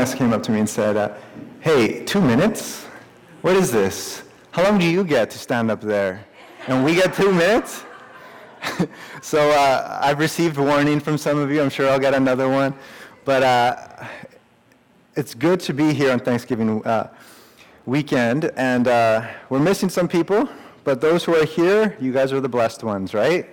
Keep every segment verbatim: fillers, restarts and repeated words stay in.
Agnes came up to me and said, uh, hey, two minutes? What is this? How long do you get to stand up there? And we get two minutes? so uh, I've received warning from some of you. I'm sure I'll get another one. But uh, it's good to be here on Thanksgiving uh, weekend. And uh, we're missing some people, but those who are here, you guys are the blessed ones, right?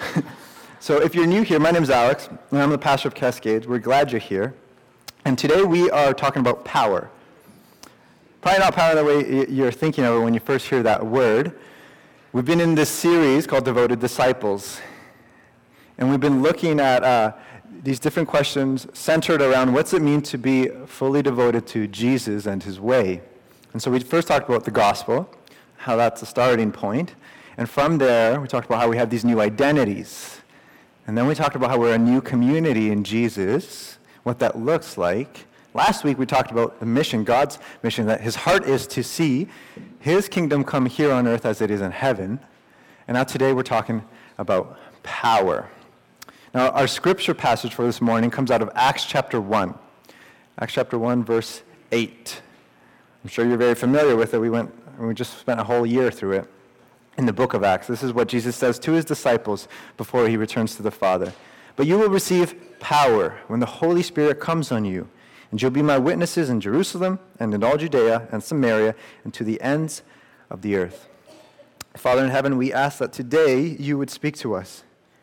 So if you're new here, my name is Alex, and I'm the pastor of Cascades. We're glad you're here. And today we are talking about power. Probably not power the way you're thinking of it when you first hear that word. We've been in this series called Devoted Disciples. And we've been looking at uh, these different questions centered around what's it mean to be fully devoted to Jesus and his way. And so we first talked about the gospel, how that's a starting point. And from there, we talked about how we have these new identities. And then we talked about how we're a new community in Jesus, what that looks like. Last week we talked about the mission, God's mission, that his heart is to see his kingdom come here on earth as it is in heaven. And now today we're talking about power. Now our scripture passage for this morning comes out of Acts chapter one. Acts chapter one, verse eight. I'm sure you're very familiar with it. We went, we just spent a whole year through it. In the book of Acts, this is what Jesus says to his disciples before he returns to the Father. But you will receive power when the Holy Spirit comes on you, and you'll be my witnesses in Jerusalem and in all Judea and Samaria and to the ends of the earth. Father in heaven, we ask that today you would speak to us.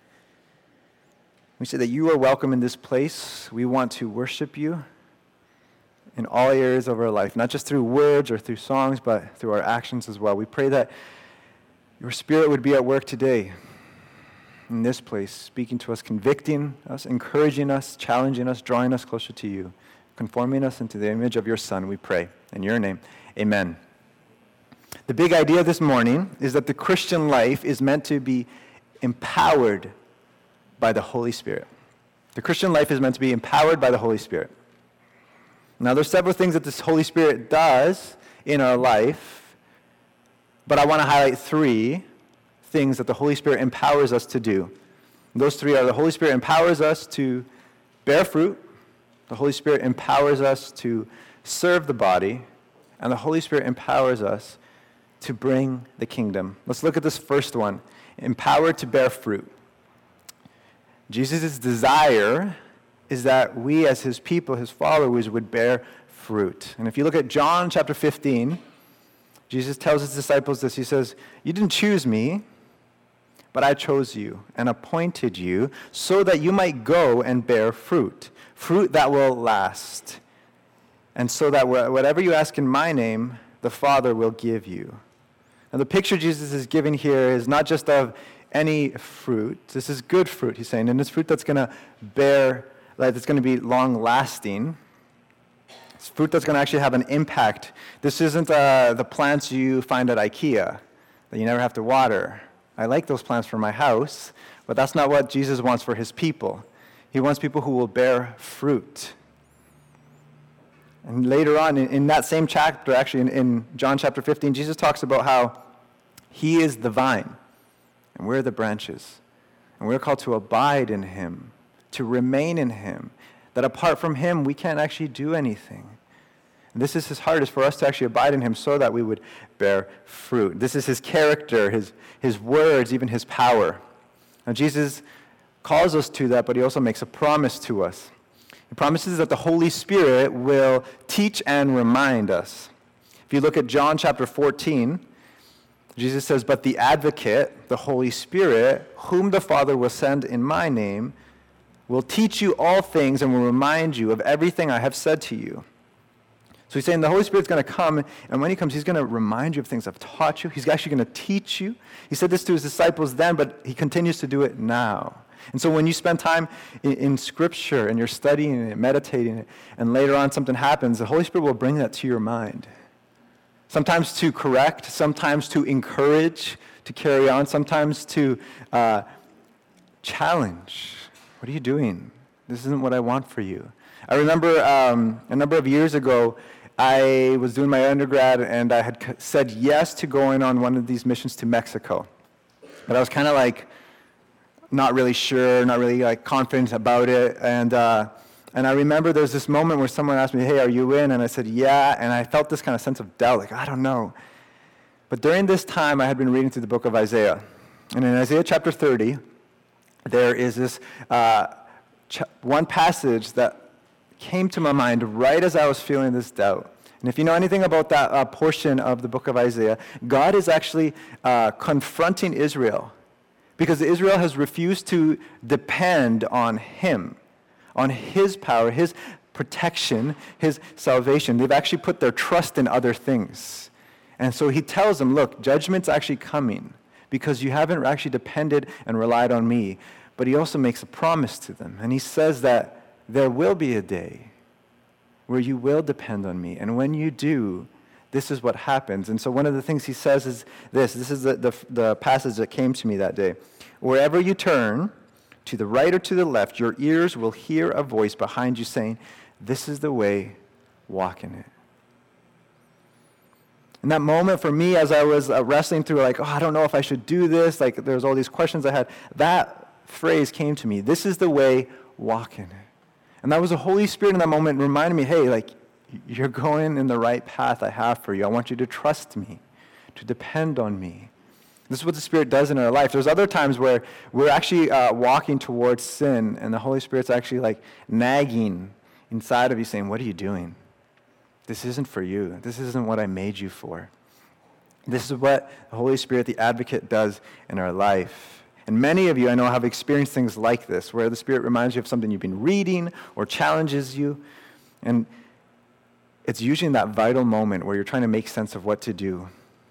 We say that you are welcome in this place. We want to worship you in all areas of our life, not just through words or through songs, but through our actions as well. We pray that your Spirit would be at work today in this place, speaking to us, convicting us, encouraging us, challenging us, drawing us closer to you, conforming us into the image of your Son, we pray. In your name, amen. The big idea this morning is that the Christian life is meant to be empowered by the Holy Spirit. The Christian life is meant to be empowered by the Holy Spirit. Now, there's several things that this Holy Spirit does in our life, but I want to highlight three things that the Holy Spirit empowers us to do. Those three are the Holy Spirit empowers us to bear fruit, the Holy Spirit empowers us to serve the body, and the Holy Spirit empowers us to bring the kingdom. Let's look at this first one, empowered to bear fruit. Jesus' desire is that we as his people, his followers, would bear fruit. And if you look at John chapter fifteen, Jesus tells his disciples this. He says, you didn't choose me, but I chose you and appointed you so that you might go and bear fruit, fruit that will last. And so that whatever you ask in my name, the Father will give you. Now the picture Jesus is giving here is not just of any fruit. This is good fruit, he's saying, and it's fruit that's going to bear, that's going to be long-lasting. It's fruit that's going to actually have an impact. This isn't uh, the plants you find at IKEA that you never have to water. I like those plants for my house, but that's not what Jesus wants for his people. He wants people who will bear fruit. And later on, in, in that same chapter, actually in, in John chapter fifteen, Jesus talks about how he is the vine, and we're the branches. And we're called to abide in him, to remain in him, that apart from him, we can't actually do anything. And this is his heart, is for us to actually abide in him so that we would bear fruit. This is his character, his, his words, even his power. Now, Jesus calls us to that, but he also makes a promise to us. He promises that the Holy Spirit will teach and remind us. If you look at John chapter fourteen, Jesus says, but the advocate, the Holy Spirit, whom the Father will send in my name, will teach you all things and will remind you of everything I have said to you. So he's saying the Holy Spirit's going to come, and when he comes, he's going to remind you of things I've taught you. He's actually going to teach you. He said this to his disciples then, but he continues to do it now. And so when you spend time in, in Scripture and you're studying it, meditating it, and later on something happens, the Holy Spirit will bring that to your mind. Sometimes to correct, sometimes to encourage, to carry on, sometimes to uh, challenge. What are you doing? This isn't what I want for you. I remember um, a number of years ago, I was doing my undergrad, and I had said yes to going on one of these missions to Mexico. But I was kind of like not really sure, not really like confident about it, and uh, And I remember there's this moment where someone asked me, hey, are you in? And I said, yeah. And I felt this kind of sense of doubt, like, I don't know. But during this time, I had been reading through the book of Isaiah. And in Isaiah chapter thirty, there is this uh, ch- one passage that came to my mind right as I was feeling this doubt. And if you know anything about that uh, portion of the book of Isaiah, God is actually uh, confronting Israel because Israel has refused to depend on him, on his power, his protection, his salvation. They've actually put their trust in other things. And so he tells them, look, judgment's actually coming because you haven't actually depended and relied on me. But he also makes a promise to them. And he says that there will be a day where you will depend on me. And when you do, this is what happens. And so one of the things he says is this. This is the, the, the passage that came to me that day. Wherever you turn, to the right or to the left, your ears will hear a voice behind you saying, this is the way, walk in it. In that moment for me, as I was uh, wrestling through, like, oh, I don't know if I should do this, like there's all these questions I had, that phrase came to me, this is the way, walk in it. And that was the Holy Spirit in that moment reminding me, hey, like, you're going in the right path I have for you. I want you to trust me, to depend on me. This is what the Spirit does in our life. There's other times where we're actually uh, walking towards sin, and the Holy Spirit's actually like nagging inside of you saying, what are you doing? This isn't for you. This isn't what I made you for. This is what the Holy Spirit, the advocate, does in our life. And many of you, I know, have experienced things like this, where the Spirit reminds you of something you've been reading or challenges you. And it's usually in that vital moment where you're trying to make sense of what to do.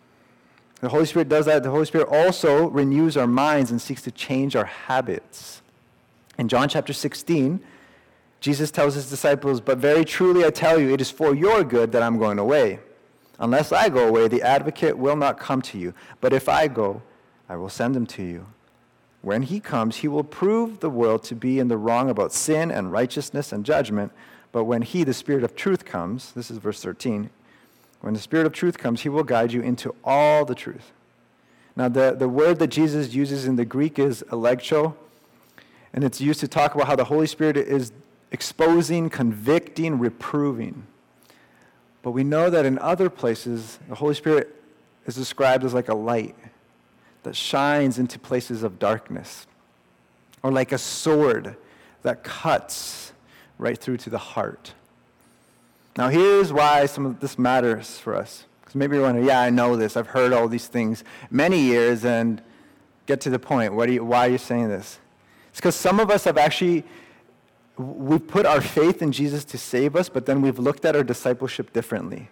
The Holy Spirit does that. The Holy Spirit also renews our minds and seeks to change our habits. In John chapter sixteen, Jesus tells his disciples, but very truly I tell you, it is for your good that I'm going away. Unless I go away, the advocate will not come to you. But if I go, I will send him to you. When he comes, he will prove the world to be in the wrong about sin and righteousness and judgment. But when he, the Spirit of truth, comes, this is verse thirteen, when the Spirit of truth comes, he will guide you into all the truth. Now, the, the word that Jesus uses in the Greek is elegcho, and it's used to talk about how the Holy Spirit is exposing, convicting, reproving. But we know that in other places, the Holy Spirit is described as like a light that shines into places of darkness, or like a sword that cuts right through to the heart. Now, here's why some of this matters for us. Because maybe you're wondering, yeah, I know this. I've heard all these things many years, and get to the point. What do you, why are you saying this? It's because some of us have actually, we've put our faith in Jesus to save us, but then we've looked at our discipleship differently.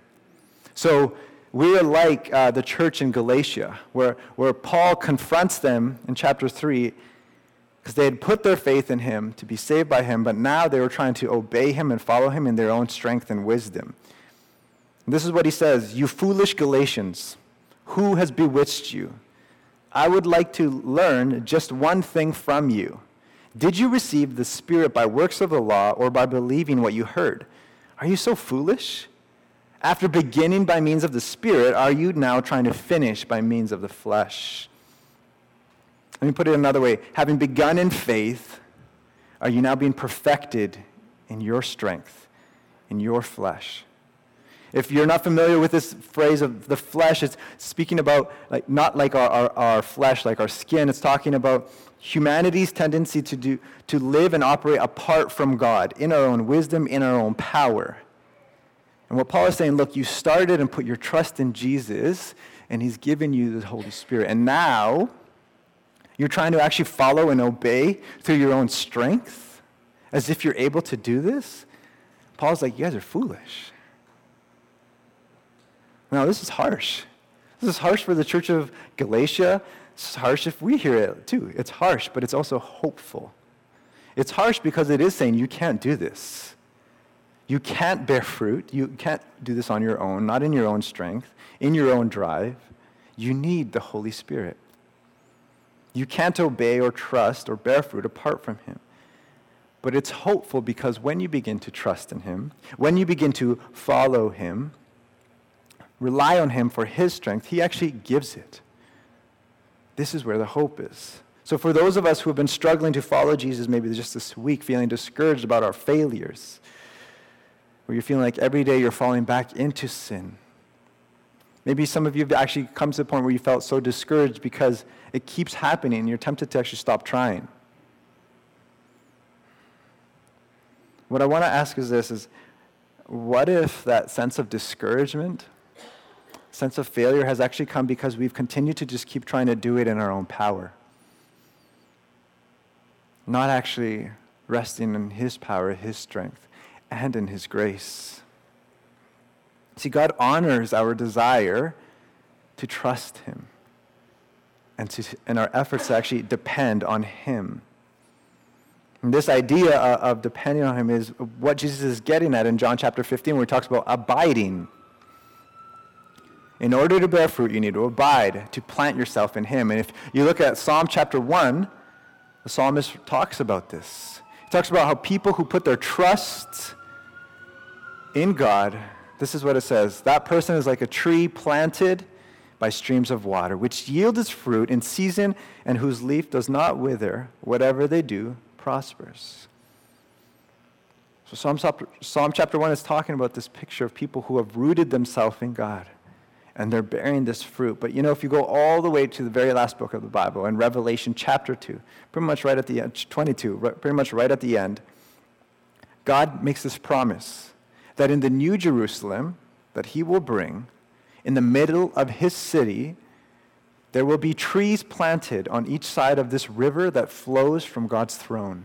So we are like uh, the church in Galatia, where, where Paul confronts them in chapter three, because they had put their faith in him to be saved by him, but now they were trying to obey him and follow him in their own strength and wisdom. And this is what he says, you foolish Galatians, who has bewitched you? I would like to learn just one thing from you. Did you receive the Spirit by works of the law or by believing what you heard? Are you so foolish? After beginning by means of the Spirit, are you now trying to finish by means of the flesh? Let me put it another way. Having begun in faith, are you now being perfected in your strength, in your flesh? If you're not familiar with this phrase of the flesh, it's speaking about like not like our, our, our flesh, like our skin. It's talking about humanity's tendency to do to live and operate apart from God, in our own wisdom, in our own power. And what Paul is saying, look, you started and put your trust in Jesus, and he's given you the Holy Spirit. And now you're trying to actually follow and obey through your own strength, as if you're able to do this. Paul's like, you guys are foolish. Now, this is harsh. This is harsh for the church of Galatia. It's harsh if we hear it too. It's harsh, but it's also hopeful. It's harsh because it is saying you can't do this. You can't bear fruit. You can't do this on your own, not in your own strength, in your own drive. You need the Holy Spirit. You can't obey or trust or bear fruit apart from him. But it's hopeful because when you begin to trust in him, when you begin to follow him, rely on him for his strength, he actually gives it. This is where the hope is. So for those of us who have been struggling to follow Jesus maybe just this week, feeling discouraged about our failures, where you're feeling like every day you're falling back into sin. Maybe some of you have actually come to the point where you felt so discouraged because it keeps happening and you're tempted to actually stop trying. What I want to ask is this, is what if that sense of discouragement, sense of failure has actually come because we've continued to just keep trying to do it in our own power? Not actually resting in His power, His strength, and in His grace. See, God honors our desire to trust Him and, to, and our efforts to actually depend on Him. And this idea of, of depending on Him is what Jesus is getting at in John chapter fifteen, where He talks about abiding. In order to bear fruit, you need to abide, to plant yourself in Him. And if you look at Psalm chapter one, the psalmist talks about this. He talks about how people who put their trust in God, this is what it says, that person is like a tree planted by streams of water, which yields its fruit in season and whose leaf does not wither. Whatever they do prospers. So Psalm, Psalm chapter one is talking about this picture of people who have rooted themselves in God. And they're bearing this fruit. But you know, if you go all the way to the very last book of the Bible, in Revelation chapter two, pretty much right at the end, twenty-two, pretty much right at the end, God makes this promise that in the new Jerusalem that He will bring, in the middle of His city, there will be trees planted on each side of this river that flows from God's throne.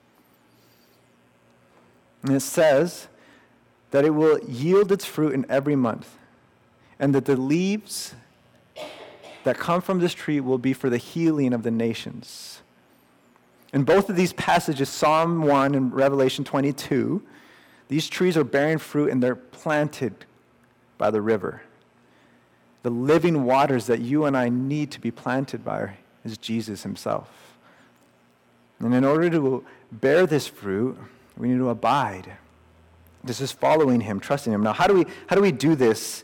And it says that it will yield its fruit in every month, and that the leaves that come from this tree will be for the healing of the nations. In both of these passages, Psalm one and Revelation twenty-two, these trees are bearing fruit and they're planted by the river. The living waters that you and I need to be planted by is Jesus Himself. And in order to bear this fruit, we need to abide. This is following Him, trusting Him. Now, how do we how do we do this?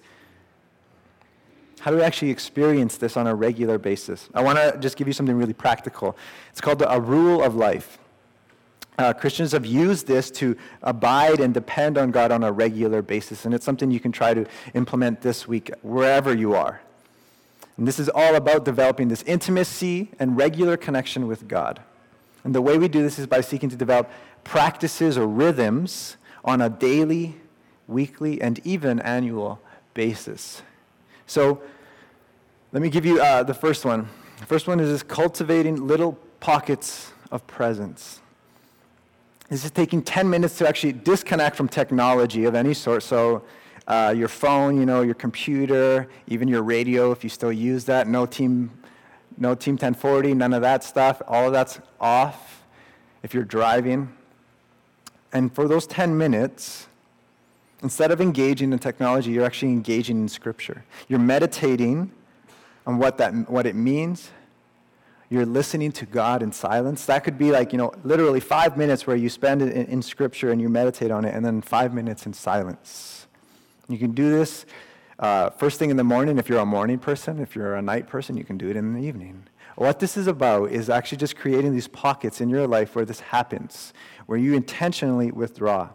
How do we actually experience this on a regular basis? I want to just give you something really practical. It's called a rule of life. Uh, Christians have used this to abide and depend on God on a regular basis, and it's something you can try to implement this week wherever you are. And this is all about developing this intimacy and regular connection with God. And the way we do this is by seeking to develop practices or rhythms on a daily, weekly, and even annual basis. So let me give you uh, the first one. The first one is this: cultivating little pockets of presence. This is taking ten minutes to actually disconnect from technology of any sort. So uh, your phone, you know, your computer, even your radio, if you still use that. No team, no Team ten forty, none of that stuff. All of that's off if you're driving. And for those ten minutes, instead of engaging in technology, you're actually engaging in Scripture. You're meditating on what that what it means. You're listening to God in silence. That could be like, you know, literally five minutes where you spend it in, in Scripture and you meditate on it, and then five minutes in silence. You can do this uh, first thing in the morning if you're a morning person. If you're a night person, you can do it in the evening. What this is about is actually just creating these pockets in your life where this happens, where you intentionally withdraw.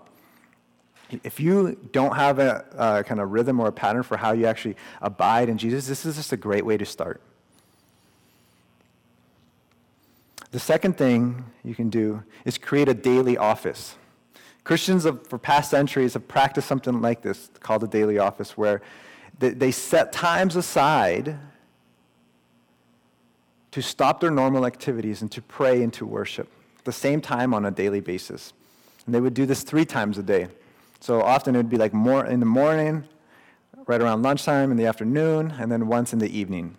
If you don't have a, a kind of rhythm or a pattern for how you actually abide in Jesus, this is just a great way to start. The second thing you can do is create a daily office. Christians of, for past centuries have practiced something like this called a daily office, where they, they set times aside to stop their normal activities and to pray and to worship at the same time on a daily basis. And they would do this three times a day. So often it would be like more in the morning, right around lunchtime, in the afternoon, and then once in the evening.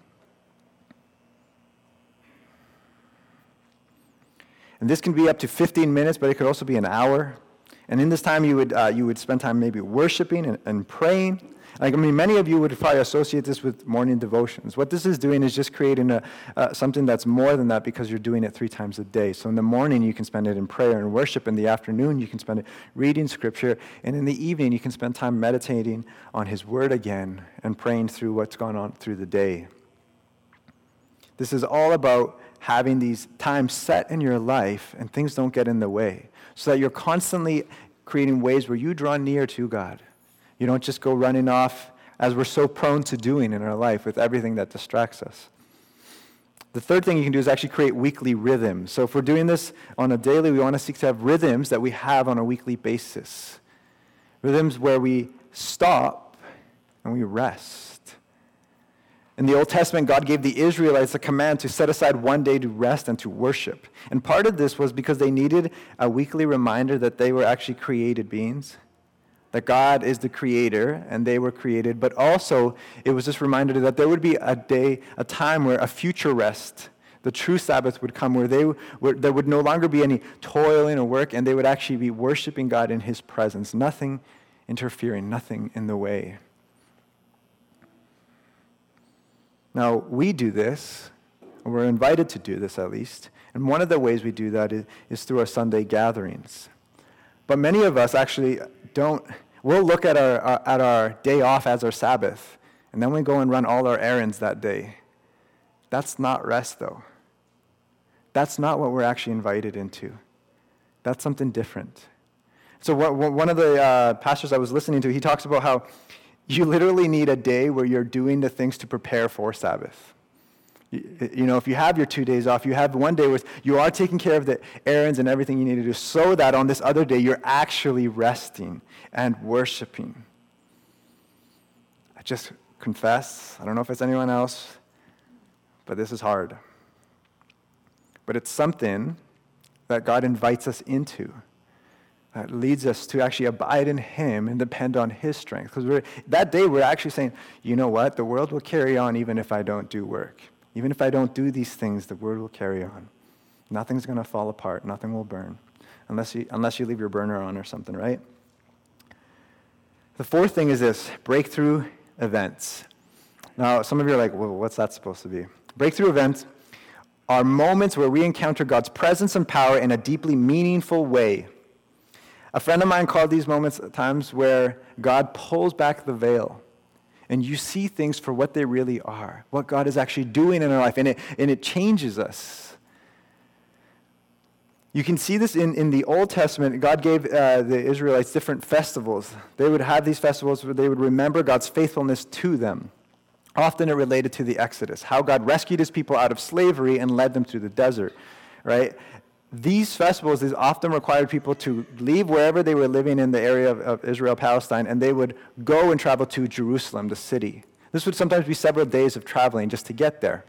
And this can be up to fifteen minutes, but it could also be an hour. And in this time, you would uh, you would spend time maybe worshiping and, and praying. Like, I mean, many of you would probably associate this with morning devotions. What this is doing is just creating a, uh, something that's more than that, because you're doing it three times a day. So in the morning, you can spend it in prayer and worship. In the afternoon, you can spend it reading Scripture. And in the evening, you can spend time meditating on His Word again and praying through what's gone on through the day. This is all about having these times set in your life and things don't get in the way, so that you're constantly creating ways where you draw near to God. You don't just go running off, as we're so prone to doing in our life with everything that distracts us. The third thing you can do is actually create weekly rhythms. So if we're doing this on a daily, we want to seek to have rhythms that we have on a weekly basis. Rhythms where we stop and we rest. In the Old Testament, God gave the Israelites a command to set aside one day to rest and to worship. And part of this was because they needed a weekly reminder that they were actually created beings, that God is the creator and they were created, but also it was this reminder that there would be a day, a time where a future rest, the true Sabbath would come, where they where there would no longer be any toiling or work, and they would actually be worshiping God in his presence, nothing interfering, nothing in the way. Now, we do this, or we're invited to do this at least, and one of the ways we do that is, is through our Sunday gatherings. But many of us actually don't, we'll look at our, our at our day off as our Sabbath, and then we go and run all our errands that day. That's not rest, though. That's not what we're actually invited into. That's something different. So what, one of the uh, pastors I was listening to, he talks about how you literally need a day where you're doing the things to prepare for Sabbath. You, you know, if you have your two days off, you have one day where you are taking care of the errands and everything you need to do, so that on this other day you're actually resting and worshiping. I just confess, I don't know if it's anyone else, but this is hard. But it's something that God invites us into, that leads us to actually abide in him and depend on his strength. Because that day we're actually saying, you know what, the world will carry on even if I don't do work. Even if I don't do these things, the world will carry on. Nothing's going to fall apart. Nothing will burn. Unless you, unless you leave your burner on or something, right? The fourth thing is this, breakthrough events. Now, some of you are like, well, what's that supposed to be? Breakthrough events are moments where we encounter God's presence and power in a deeply meaningful way. A friend of mine called these moments times where God pulls back the veil and you see things for what they really are, what God is actually doing in our life, and it, and it changes us. You can see this in, in the Old Testament. God gave uh, the Israelites different festivals. They would have these festivals where they would remember God's faithfulness to them. Often it related to the Exodus, how God rescued his people out of slavery and led them through the desert, right? These festivals, these often required people to leave wherever they were living in the area of, of Israel, Palestine, and they would go and travel to Jerusalem, the city. This would sometimes be several days of traveling just to get there.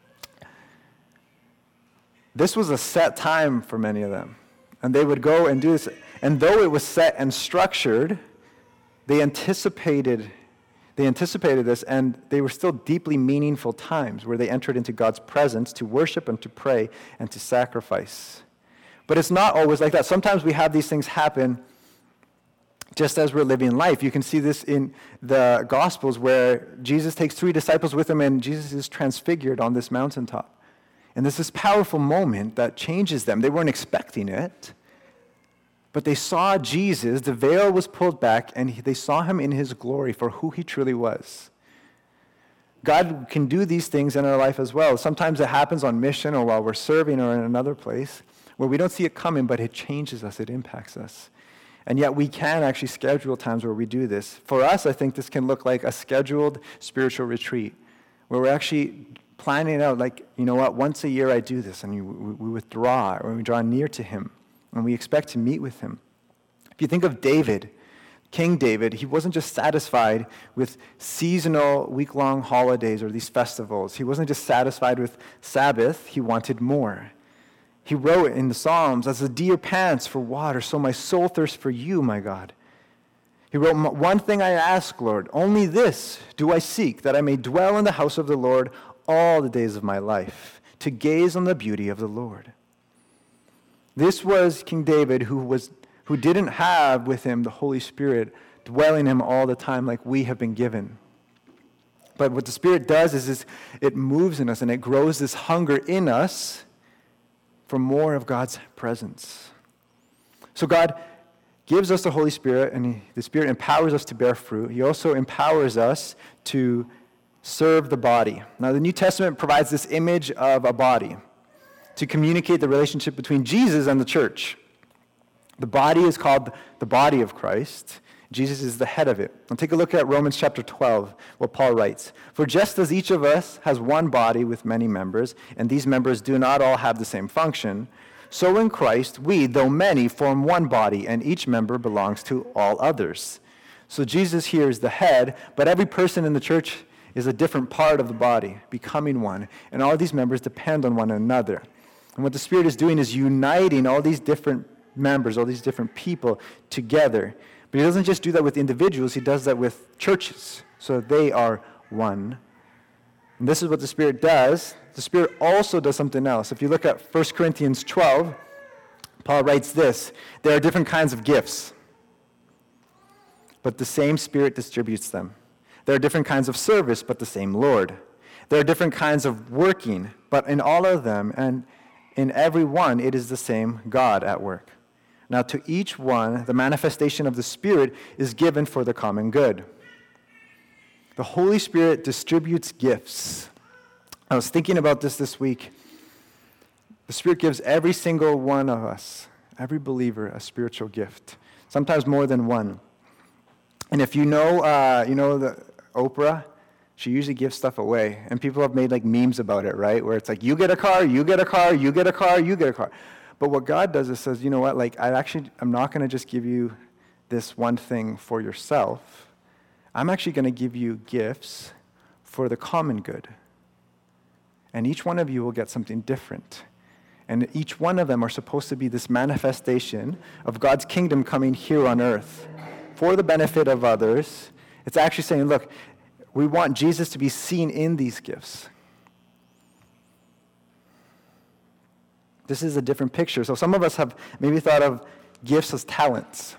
This was a set time for many of them, and they would go and do this. And though it was set and structured, they anticipated They anticipated this, and they were still deeply meaningful times where they entered into God's presence to worship and to pray and to sacrifice. But it's not always like that. Sometimes we have these things happen just as we're living life. You can see this in the Gospels where Jesus takes three disciples with him, and Jesus is transfigured on this mountaintop. And there's this powerful moment that changes them. They weren't expecting it. But they saw Jesus, the veil was pulled back, and they saw him in his glory for who he truly was. God can do these things in our life as well. Sometimes it happens on mission or while we're serving or in another place where we don't see it coming, but it changes us, it impacts us. And yet we can actually schedule times where we do this. For us, I think this can look like a scheduled spiritual retreat where we're actually planning it out like, you know what, once a year I do this, and we withdraw or we draw near to him. And we expect to meet with him. If you think of David, King David, he wasn't just satisfied with seasonal week-long holidays or these festivals. He wasn't just satisfied with Sabbath. He wanted more. He wrote in the Psalms, as the deer pants for water, so my soul thirsts for you, my God. He wrote, one thing I ask, Lord, only this do I seek, that I may dwell in the house of the Lord all the days of my life, to gaze on the beauty of the Lord. This was King David, who was who didn't have with him the Holy Spirit dwelling in him all the time like we have been given. But what the Spirit does is, is it moves in us and it grows this hunger in us for more of God's presence. So God gives us the Holy Spirit, and he, the Spirit empowers us to bear fruit. He also empowers us to serve the body. Now, the New Testament provides this image of a body to communicate the relationship between Jesus and the church. The body is called the body of Christ. Jesus is the head of it. Now take a look at Romans chapter twelve, what Paul writes. For just as each of us has one body with many members, and these members do not all have the same function, so in Christ we, though many, form one body, and each member belongs to all others. So Jesus here is the head, but every person in the church is a different part of the body, becoming one. And all these members depend on one another. And what the Spirit is doing is uniting all these different members, all these different people together. But he doesn't just do that with individuals, he does that with churches, so they are one. And this is what the Spirit does. The Spirit also does something else. If you look at First Corinthians twelve, Paul writes this: there are different kinds of gifts, but the same Spirit distributes them. There are different kinds of service, but the same Lord. There are different kinds of working, but in all of them and in every one it is the same God at work. Now, to each one, the manifestation of the Spirit is given for the common good. The Holy Spirit distributes gifts. I was thinking about this this week. The Spirit gives every single one of us, every believer, a spiritual gift, sometimes more than one. And if you know, uh, you know the Oprah, she usually gives stuff away. And people have made like memes about it, right? Where it's like, you get a car, you get a car, you get a car, you get a car. But what God does is says, you know what, like I actually, I'm not going to just give you this one thing for yourself. I'm actually going to give you gifts for the common good. And each one of you will get something different. And each one of them are supposed to be this manifestation of God's kingdom coming here on earth for the benefit of others. It's actually saying, look, we want Jesus to be seen in these gifts. This is a different picture. So some of us have maybe thought of gifts as talents.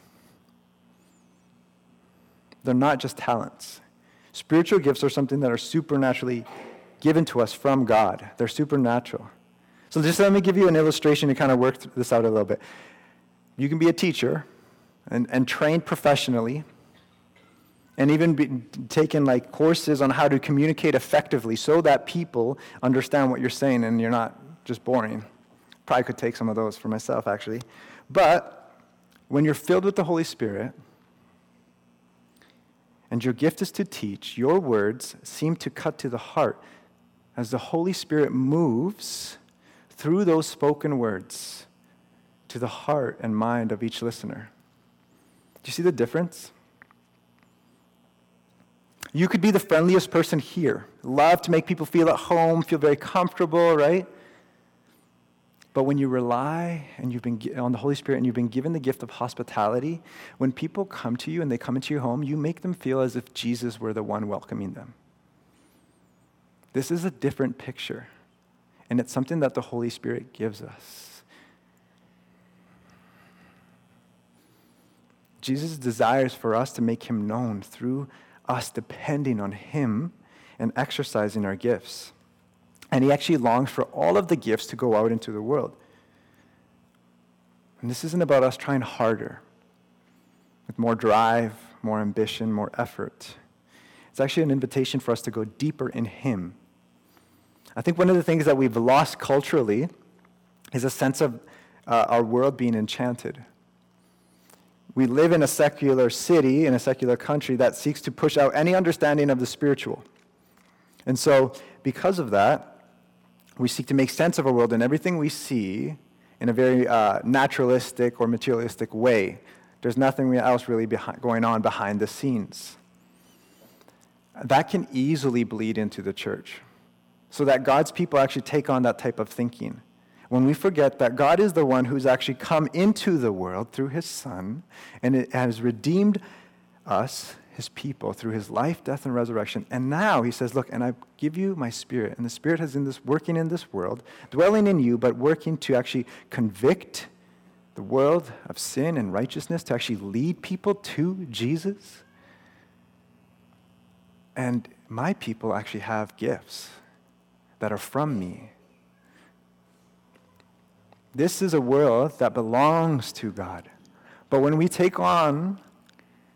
They're not just talents. Spiritual gifts are something that are supernaturally given to us from God. They're supernatural. So just let me give you an illustration to kind of work this out a little bit. You can be a teacher and, and trained professionally and even be taking like courses on how to communicate effectively so that people understand what you're saying and you're not just boring. Probably could take some of those for myself, actually. But when you're filled with the Holy Spirit and your gift is to teach, your words seem to cut to the heart as the Holy Spirit moves through those spoken words to the heart and mind of each listener. Do you see the difference? You could be the friendliest person here, love to make people feel at home, feel very comfortable, right? But when you rely and you've been on the Holy Spirit and you've been given the gift of hospitality, when people come to you and they come into your home, you make them feel as if Jesus were the one welcoming them. This is a different picture, and it's something that the Holy Spirit gives us. Jesus desires for us to make him known through us depending on him and exercising our gifts. And he actually longs for all of the gifts to go out into the world. And this isn't about us trying harder, with more drive, more ambition, more effort. It's actually an invitation for us to go deeper in him. I think one of the things that we've lost culturally is a sense of uh, our world being enchanted. We live in a secular city, in a secular country that seeks to push out any understanding of the spiritual. And so, because of that, we seek to make sense of our world and everything we see in a very uh, naturalistic or materialistic way. There's nothing else really behind, going on behind the scenes. That can easily bleed into the church, so that God's people actually take on that type of thinking. When we forget that God is the one who's actually come into the world through his Son, and it has redeemed us, his people, through his life, death, and resurrection. And now he says, look, and I give you my Spirit, and the Spirit has in this working in this world, dwelling in you, but working to actually convict the world of sin and righteousness, to actually lead people to Jesus. And my people actually have gifts that are from me. This is a world that belongs to God. But when we take on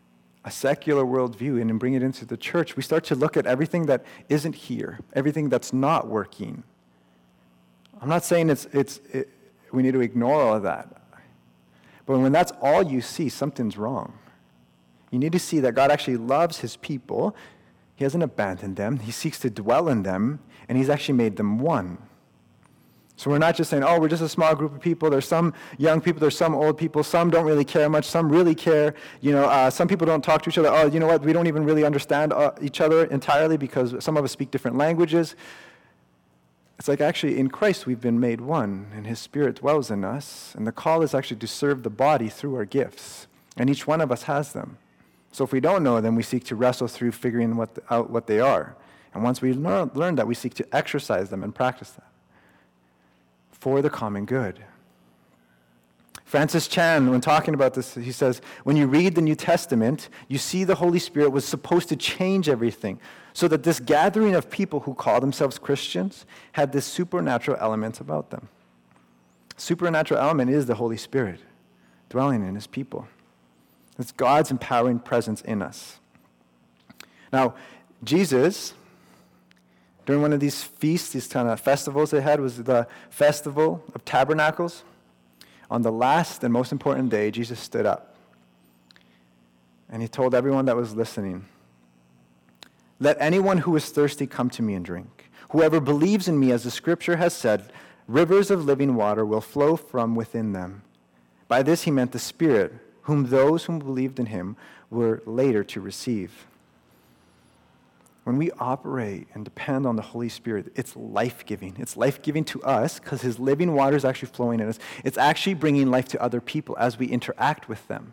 a secular worldview and bring it into the church, we start to look at everything that isn't here, everything that's not working. I'm not saying it's it's it, we need to ignore all of that. But when that's all you see, something's wrong. You need to see that God actually loves his people. He hasn't abandoned them. He seeks to dwell in them, and he's actually made them one. So we're not just saying, oh, we're just a small group of people. There's some young people, there's some old people. Some don't really care much. Some really care. You know, uh, some people don't talk to each other. Oh, you know what? We don't even really understand uh, each other entirely because some of us speak different languages. It's like actually in Christ we've been made one, and his Spirit dwells in us. And the call is actually to serve the body through our gifts. And each one of us has them. So if we don't know them, we seek to wrestle through figuring what the, out what they are. And once we learn, learn that, we seek to exercise them and practice them for the common good. Francis Chan, when talking about this, he says, when you read the New Testament, you see the Holy Spirit was supposed to change everything so that this gathering of people who call themselves Christians had this supernatural element about them. Supernatural element is the Holy Spirit dwelling in his people. It's God's empowering presence in us. Now, Jesus, during one of these feasts, these kind of festivals they had, was the Festival of Tabernacles. On the last and most important day, Jesus stood up. And he told everyone that was listening, let anyone who is thirsty come to me and drink. Whoever believes in me, as the scripture has said, rivers of living water will flow from within them. By this he meant the Spirit, whom those who believed in him were later to receive. When we operate and depend on the Holy Spirit, it's life-giving. It's life-giving to us because his living water is actually flowing in us. It's actually bringing life to other people as we interact with them.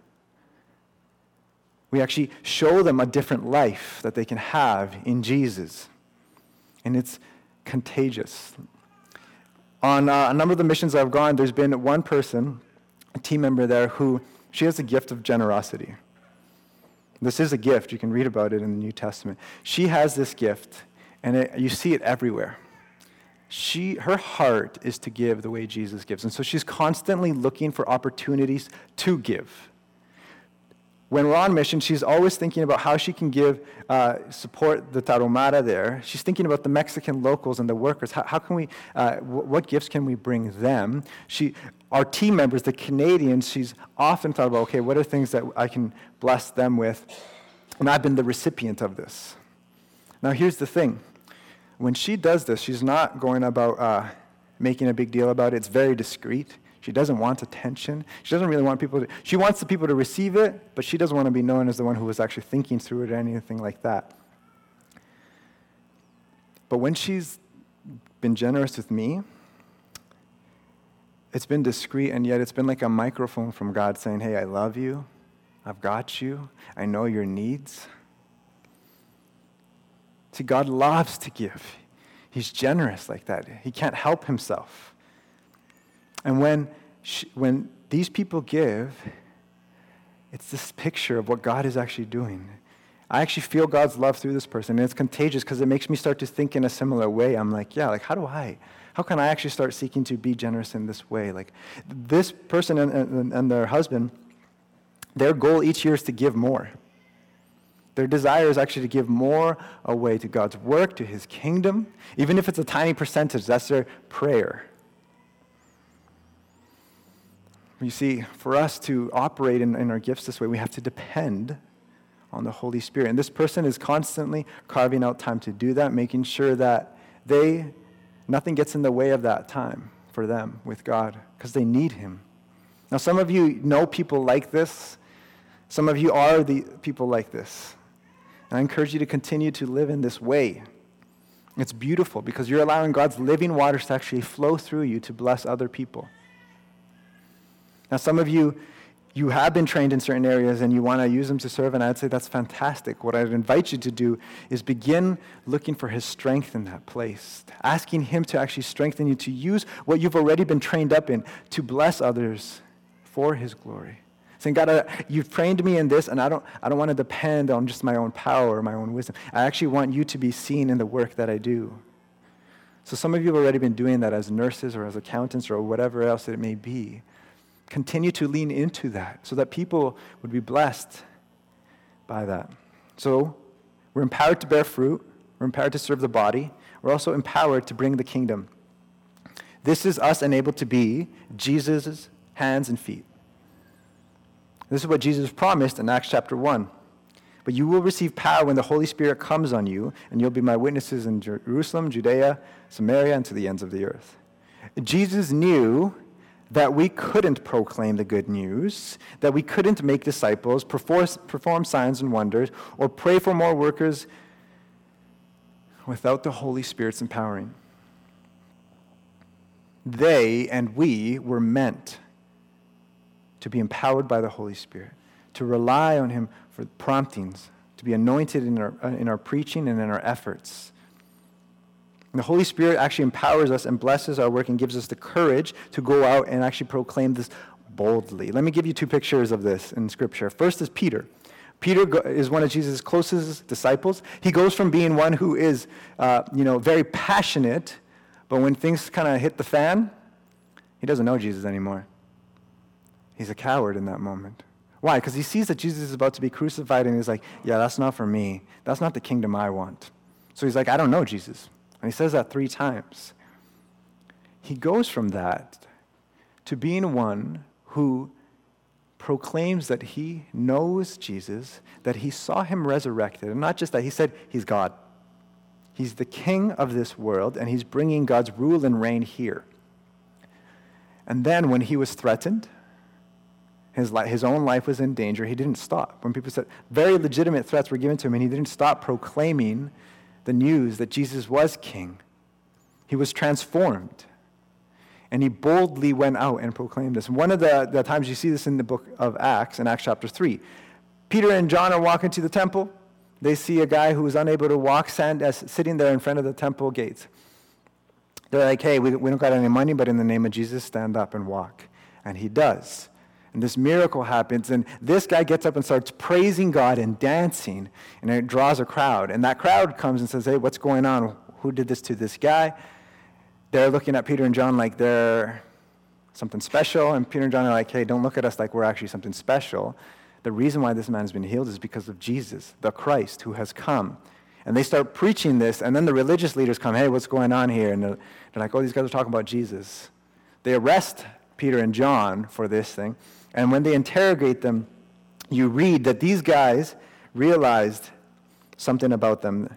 We actually show them a different life that they can have in Jesus. And it's contagious. On uh, a number of the missions I've gone, there's been one person, a team member there, who she has a gift of generosity. This is a gift. You can read about it in the New Testament. She has this gift, and it, you see it everywhere. She, her heart is to give the way Jesus gives, and so she's constantly looking for opportunities to give. When we're on mission, she's always thinking about how she can give, uh, support the Tarahumara there. She's thinking about the Mexican locals and the workers. How, how can we, uh, w- what gifts can we bring them? She, our team members, the Canadians, she's often thought about, okay, what are things that I can bless them with? And I've been the recipient of this. Now, here's the thing. When she does this, she's not going about uh, making a big deal about it. It's very discreet. She doesn't want attention. She doesn't really want people to, she wants the people to receive it, but she doesn't want to be known as the one who was actually thinking through it or anything like that. But when she's been generous with me, it's been discreet, and yet it's been like a microphone from God saying, hey, I love you. I've got you. I know your needs. See, God loves to give. He's generous like that. He can't help himself. And when she, when these people give, it's this picture of what God is actually doing. I actually feel God's love through this person, and it's contagious because it makes me start to think in a similar way. I'm like, yeah, like how do I, how can I actually start seeking to be generous in this way? Like this person and, and, and their husband, their goal each year is to give more. Their desire is actually to give more away to God's work, to his kingdom. Even if it's a tiny percentage, that's their prayer. You see, for us to operate in, in our gifts this way, we have to depend on the Holy Spirit. And this person is constantly carving out time to do that, making sure that they, nothing gets in the way of that time for them with God, because they need him. Now, some of you know people like this. Some of you are the people like this. And I encourage you to continue to live in this way. It's beautiful because you're allowing God's living waters to actually flow through you to bless other people. Now, some of you, you have been trained in certain areas and you want to use them to serve, and I'd say that's fantastic. What I'd invite you to do is begin looking for his strength in that place, asking him to actually strengthen you to use what you've already been trained up in to bless others for his glory. Saying, God, I, you've trained me in this, and I don't, I don't want to depend on just my own power or my own wisdom. I actually want you to be seen in the work that I do. So some of you have already been doing that as nurses or as accountants or whatever else it may be. Continue to lean into that so that people would be blessed by that. So we're empowered to bear fruit. We're empowered to serve the body. We're also empowered to bring the kingdom. This is us enabled to be Jesus' hands and feet. This is what Jesus promised in Acts chapter one. But you will receive power when the Holy Spirit comes on you, and you'll be my witnesses in Jerusalem, Judea, Samaria, and to the ends of the earth. Jesus knew that we couldn't proclaim the good news, that we couldn't make disciples, perform, perform signs and wonders, or pray for more workers without the Holy Spirit's empowering. They and we were meant to be empowered by the Holy Spirit, to rely on him for promptings, to be anointed in our, in our preaching and in our efforts. And the Holy Spirit actually empowers us and blesses our work and gives us the courage to go out and actually proclaim this boldly. Let me give you two pictures of this in Scripture. First is Peter. Peter is one of Jesus' closest disciples. He goes from being one who is, uh, you know, very passionate, but when things kind of hit the fan, he doesn't know Jesus anymore. He's a coward in that moment. Why? Because he sees that Jesus is about to be crucified, and he's like, yeah, that's not for me. That's not the kingdom I want. So he's like, I don't know Jesus. And he says that three times. He goes from that to being one who proclaims that he knows Jesus, that he saw him resurrected, and not just that, he said he's God. He's the king of this world, and he's bringing God's rule and reign here. And then when he was threatened, His, li- his own life was in danger, he didn't stop. When people said, very legitimate threats were given to him, and he didn't stop proclaiming the news that Jesus was king. He was transformed. And he boldly went out and proclaimed this. One of the, the times you see this in the book of Acts, in Acts chapter three, Peter and John are walking to the temple. They see a guy who is unable to walk, stand, uh, sitting there in front of the temple gates. They're like, hey, we, we don't got any money, but in the name of Jesus, stand up and walk. And he does. And this miracle happens, and this guy gets up and starts praising God and dancing, and it draws a crowd. And that crowd comes and says, hey, what's going on? Who did this to this guy? They're looking at Peter and John like they're something special, and Peter and John are like, hey, don't look at us like we're actually something special. The reason why this man has been healed is because of Jesus, the Christ, who has come. And they start preaching this, and then the religious leaders come, hey, what's going on here? And they're, they're like, oh, these guys are talking about Jesus. They arrest Peter and John for this thing. And when they interrogate them, you read that these guys realized something about them.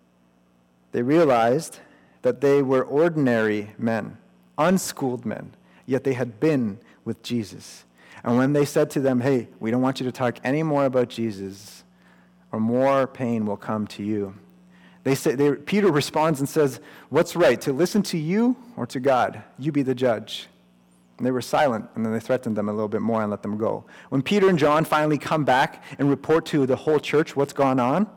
They realized that they were ordinary men, unschooled men, yet they had been with Jesus. And when they said to them, hey, we don't want you to talk any more about Jesus, or more pain will come to you. They say, they, Peter responds and says, what's right, to listen to you or to God? You be the judge. And they were silent, and then they threatened them a little bit more and let them go. When Peter and John finally come back and report to the whole church what's gone on,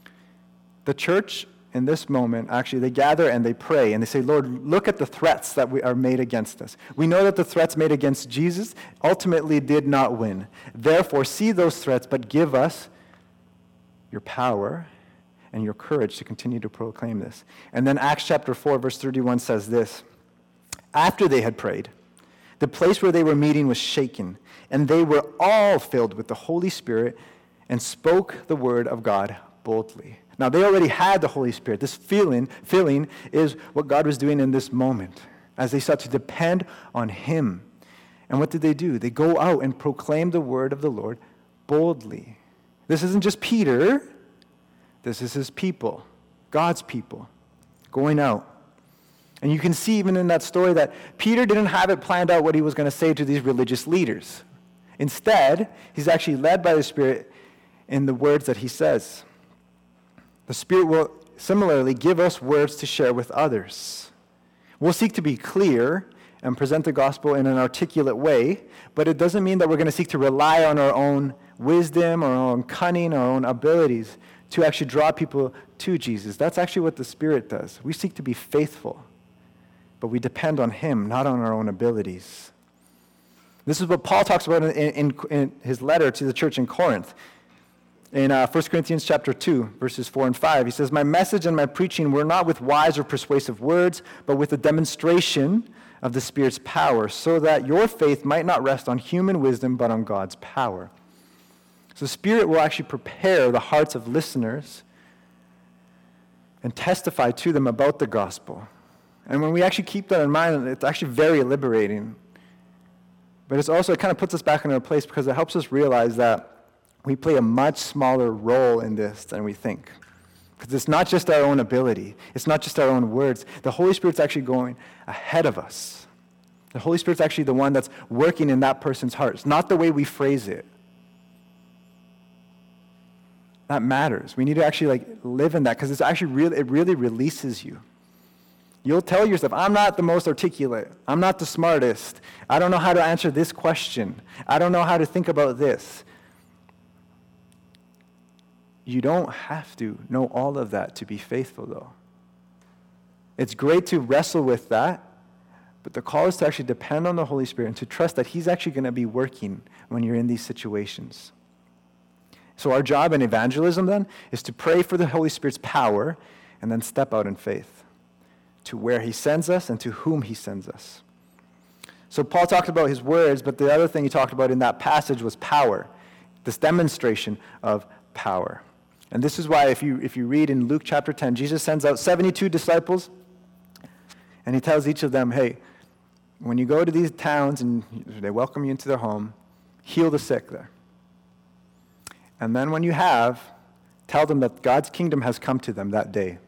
the church in this moment, actually, they gather and they pray, and they say, Lord, look at the threats that we are made against us. We know that the threats made against Jesus ultimately did not win. Therefore, see those threats, but give us your power and your courage to continue to proclaim this. And then Acts chapter four, verse thirty-one says this, after they had prayed, the place where they were meeting was shaken, and they were all filled with the Holy Spirit and spoke the word of God boldly. Now, they already had the Holy Spirit. This feeling, feeling is what God was doing in this moment as they sought to depend on him. And what did they do? They go out and proclaim the word of the Lord boldly. This isn't just Peter. This is his people, God's people, going out. And you can see even in that story that Peter didn't have it planned out what he was going to say to these religious leaders. Instead, he's actually led by the Spirit in the words that he says. The Spirit will similarly give us words to share with others. We'll seek to be clear and present the gospel in an articulate way, but it doesn't mean that we're going to seek to rely on our own wisdom, our own cunning, our own abilities to actually draw people to Jesus. That's actually what the Spirit does. We seek to be faithful, but we depend on him, not on our own abilities. This is what Paul talks about in, in, in his letter to the church in Corinth. In uh, First Corinthians chapter two, verses four and five, he says, my message and my preaching were not with wise or persuasive words, but with a demonstration of the Spirit's power, so that your faith might not rest on human wisdom, but on God's power. So the Spirit will actually prepare the hearts of listeners and testify to them about the gospel. And when we actually keep that in mind, it's actually very liberating. But it's also, it kind of puts us back in our place because it helps us realize that we play a much smaller role in this than we think. Because it's not just our own ability. It's not just our own words. The Holy Spirit's actually going ahead of us. The Holy Spirit's actually the one that's working in that person's heart. It's not the way we phrase it. That matters. We need to actually like live in that because it's actually really, it really releases you. You'll tell yourself, I'm not the most articulate. I'm not the smartest. I don't know how to answer this question. I don't know how to think about this. You don't have to know all of that to be faithful, though. It's great to wrestle with that, but the call is to actually depend on the Holy Spirit and to trust that He's actually going to be working when you're in these situations. So our job in evangelism, then, is to pray for the Holy Spirit's power and then step out in faith to where He sends us and to whom He sends us. So Paul talked about his words, but the other thing he talked about in that passage was power, this demonstration of power. And this is why if you if you read in Luke chapter ten, Jesus sends out seventy-two disciples, and He tells each of them, hey, when you go to these towns and they welcome you into their home, heal the sick there. And then when you have, tell them that God's kingdom has come to them that day.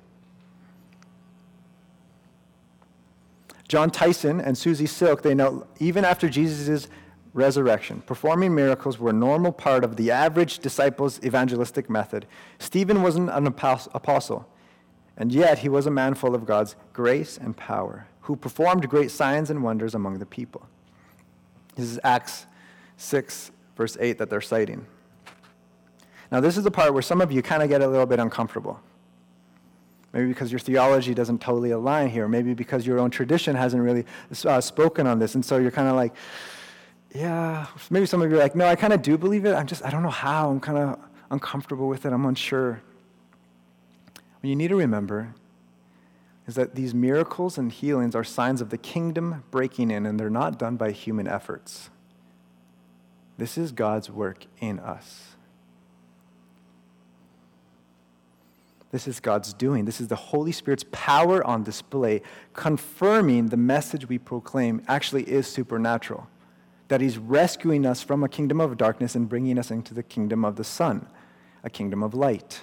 John Tyson and Susie Silk, they know even after Jesus' resurrection, performing miracles were a normal part of the average disciple's evangelistic method. Stephen wasn't an apostle, and yet he was a man full of God's grace and power, who performed great signs and wonders among the people. This is Acts six, verse eight that they're citing. Now, this is the part where some of you kind of get a little bit uncomfortable. Maybe because your theology doesn't totally align here. Maybe because your own tradition hasn't really uh, spoken on this. And so you're kind of like, yeah, maybe some of you are like, no, I kind of do believe it. I'm just, I don't know how. I'm kind of uncomfortable with it. I'm unsure. What you need to remember is that these miracles and healings are signs of the kingdom breaking in, and they're not done by human efforts. This is God's work in us. This is God's doing. This is the Holy Spirit's power on display, confirming the message we proclaim actually is supernatural, that He's rescuing us from a kingdom of darkness and bringing us into the kingdom of the Son, a kingdom of light.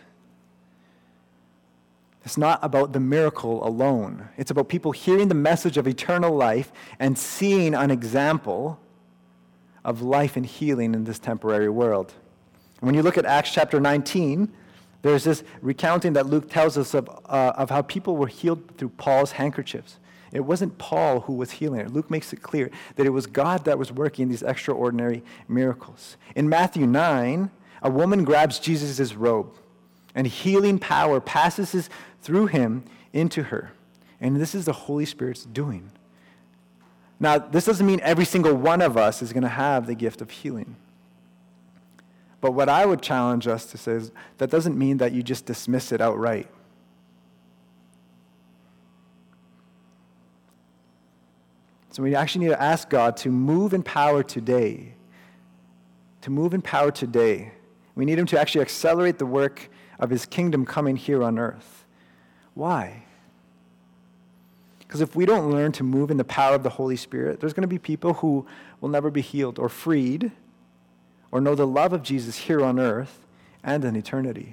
It's not about the miracle alone. It's about people hearing the message of eternal life and seeing an example of life and healing in this temporary world. When you look at Acts chapter nineteen, there's this recounting that Luke tells us of, uh, of how people were healed through Paul's handkerchiefs. It wasn't Paul who was healing it. Luke makes it clear that it was God that was working these extraordinary miracles. In Matthew nine, a woman grabs Jesus' robe, and healing power passes his, through him into her. And this is the Holy Spirit's doing. Now, this doesn't mean every single one of us is going to have the gift of healing. But what I would challenge us to say is that doesn't mean that you just dismiss it outright. So we actually need to ask God to move in power today. To move in power today. We need Him to actually accelerate the work of His kingdom coming here on earth. Why? Because if we don't learn to move in the power of the Holy Spirit, there's going to be people who will never be healed or freed or know the love of Jesus here on earth and in eternity.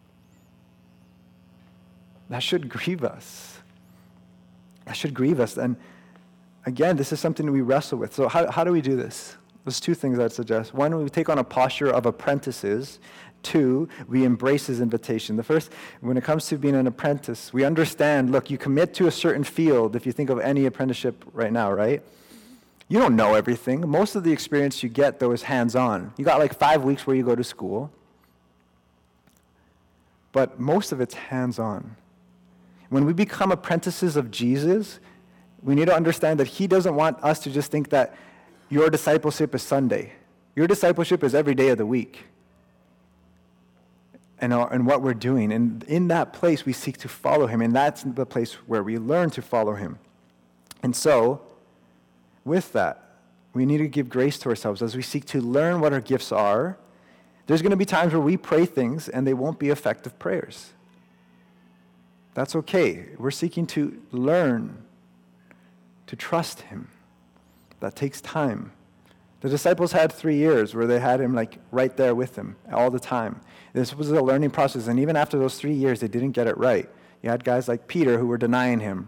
That should grieve us. That should grieve us. And again, this is something we wrestle with. So how, how do we do this? There's two things I'd suggest. One, we take on a posture of apprentices. Two, we embrace His invitation. The first, when it comes to being an apprentice, we understand, look, you commit to a certain field, if you think of any apprenticeship right now, right? You don't know everything. Most of the experience you get, though, is hands-on. You got like five weeks where you go to school. But most of it's hands-on. When we become apprentices of Jesus, we need to understand that He doesn't want us to just think that your discipleship is Sunday. Your discipleship is every day of the week. And, our, and what we're doing. And in that place, we seek to follow Him. And that's the place where we learn to follow Him. And so, with that, we need to give grace to ourselves as we seek to learn what our gifts are There's going to be times where we pray things and they won't be effective prayers. That's okay. We're seeking to learn to trust him. That takes time. The disciples had three years where they had him like right there with them all the time. This was a learning process, and even after those three years, they didn't get it right. You had guys like Peter who were denying him.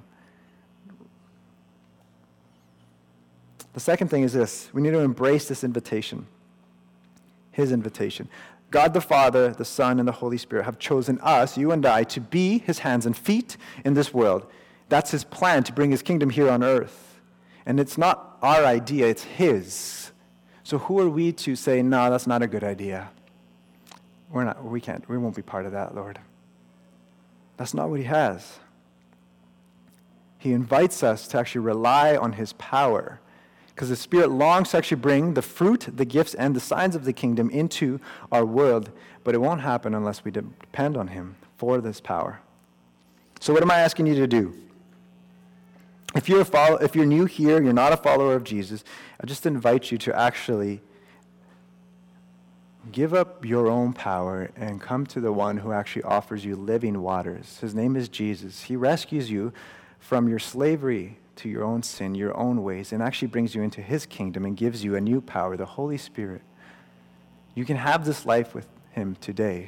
The second thing is this. We need to embrace this invitation. His invitation. God the Father, the Son, and the Holy Spirit have chosen us, you and I, to be his hands and feet in this world. That's his plan, to bring his kingdom here on earth. And it's not our idea, it's his. So who are we to say, no, that's not a good idea? We're not, we can't, we won't be part of that, Lord. That's not what he has. He invites us to actually rely on his power, because the Spirit longs to actually bring the fruit, the gifts, and the signs of the kingdom into our world, but it won't happen unless we depend on him for this power. So what am I asking you to do? If you're a follow, if you're new here, you're not a follower of Jesus, I just invite you to actually give up your own power and come to the one who actually offers you living waters. His name is Jesus. He rescues you from your slavery to your own sin, your own ways, and actually brings you into his kingdom and gives you a new power, the Holy Spirit. You can have this life with him today.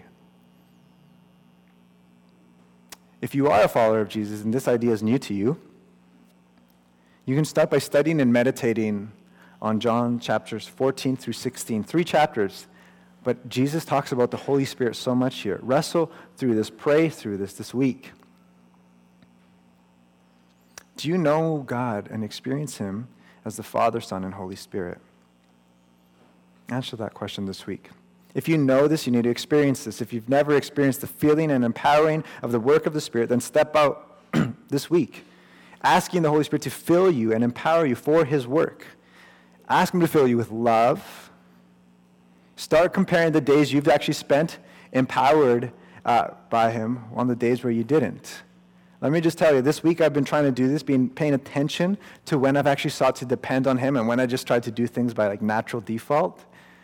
If you are a follower of Jesus and this idea is new to you, you can start by studying and meditating on John chapters fourteen through sixteen, three chapters. But Jesus talks about the Holy Spirit so much here. Wrestle through this, pray through this this week. Do you know God and experience him as the Father, Son, and Holy Spirit? Answer that question this week. If you know this, you need to experience this. If you've never experienced the feeling and empowering of the work of the Spirit, then step out this week, asking the Holy Spirit to fill you and empower you for his work. Ask him to fill you with love. Start comparing the days you've actually spent empowered uh, by him on the days where you didn't. Let me just tell you, this week I've been trying to do this, being paying attention to when I've actually sought to depend on him and when I just tried to do things by like natural default.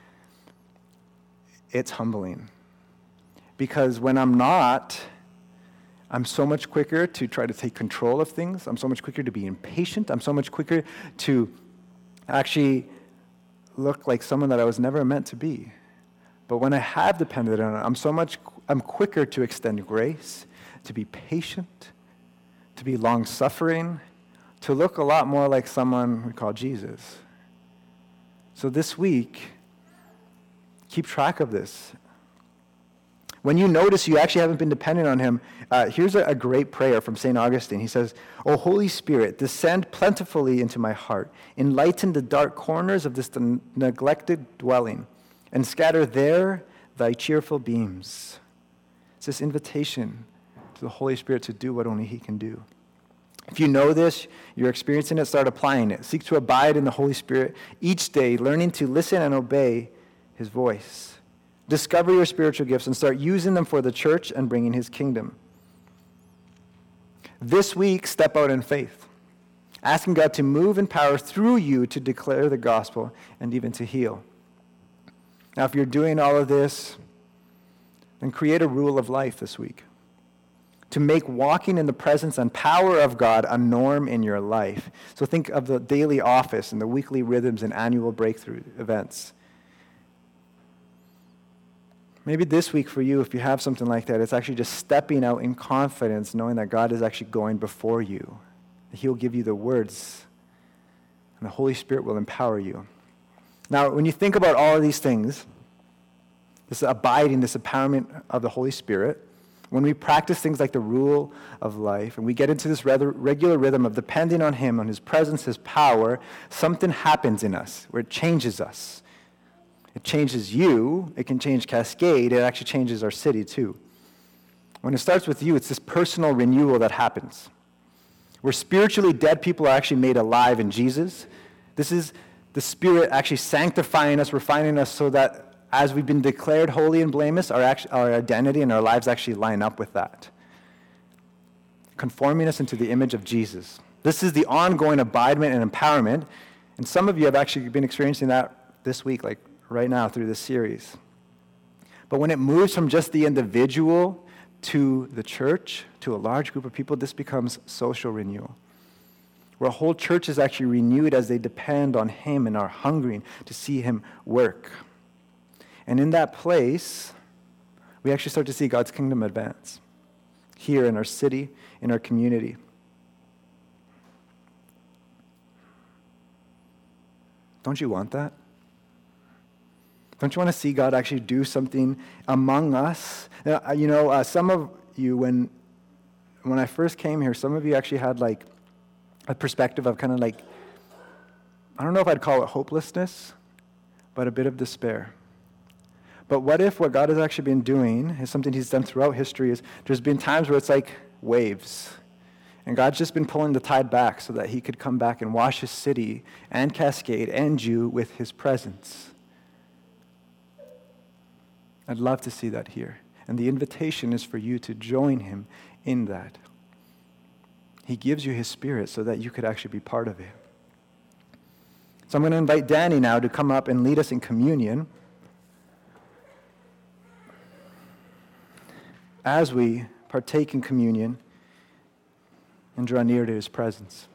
It's humbling. Because when I'm not, I'm so much quicker to try to take control of things. I'm so much quicker to be impatient. I'm so much quicker to actually look like someone that I was never meant to be. But when I have depended on it, I'm so much, I'm quicker to extend grace, to be patient, to be long-suffering, to look a lot more like someone we call Jesus. So this week, keep track of this. When you notice you actually haven't been dependent on him, uh, here's a, a great prayer from Saint Augustine. He says, "O Holy Spirit, descend plentifully into my heart, enlighten the dark corners of this n- neglected dwelling, and scatter there thy cheerful beams." It's this invitation to the Holy Spirit to do what only he can do. If you know this, you're experiencing it, start applying it. Seek to abide in the Holy Spirit each day, learning to listen and obey his voice. Discover your spiritual gifts and start using them for the church and bringing his kingdom. This week, step out in faith, asking God to move in power through you to declare the gospel and even to heal. Now, if you're doing all of this, then create a rule of life this week to make walking in the presence and power of God a norm in your life. So think of the daily office and the weekly rhythms and annual breakthrough events. Maybe this week for you, if you have something like that, it's actually just stepping out in confidence, knowing that God is actually going before you. He'll give you the words, and the Holy Spirit will empower you. Now, when you think about all of these things, this abiding, this empowerment of the Holy Spirit, when we practice things like the rule of life, and we get into this regular rhythm of depending on him, on his presence, his power, something happens in us where it changes us. It changes you. It can change Cascade. It actually changes our city too. When it starts with you, it's this personal renewal that happens. Where spiritually dead people are actually made alive in Jesus. This is the Spirit actually sanctifying us, refining us so that as we've been declared holy and blameless, our, act- our identity and our lives actually line up with that. Conforming us into the image of Jesus. This is the ongoing abidement and empowerment. And some of you have actually been experiencing that this week, like right now through this series. But when it moves from just the individual to the church, to a large group of people, this becomes social renewal, where a whole church is actually renewed as they depend on him and are hungering to see him work. And in that place, we actually start to see God's kingdom advance here in our city, in our community. Don't you want that? Don't you want to see God actually do something among us? Now, you know, uh, some of you, when when I first came here, some of you actually had like a perspective of kind of like, I don't know if I'd call it hopelessness, but a bit of despair. But what if what God has actually been doing is something he's done throughout history, is there's been times where it's like waves. And God's just been pulling the tide back so that he could come back and wash his city and Cascade and you with his presence. I'd love to see that here. And the invitation is for you to join him in that. He gives you his Spirit so that you could actually be part of it. So I'm going to invite Danny now to come up and lead us in communion as we partake in communion and draw near to his presence.